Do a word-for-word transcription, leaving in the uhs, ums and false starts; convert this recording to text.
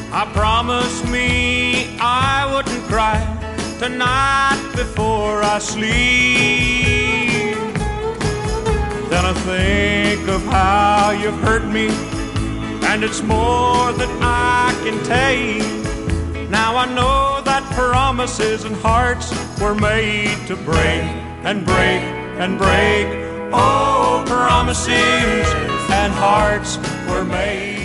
I promised me I wouldn't cry tonight before I sleep. Then I think of how you've hurt me, and it's more than I can take. Now I know that promises and hearts were made to break and break and break. Oh, promises and hearts were made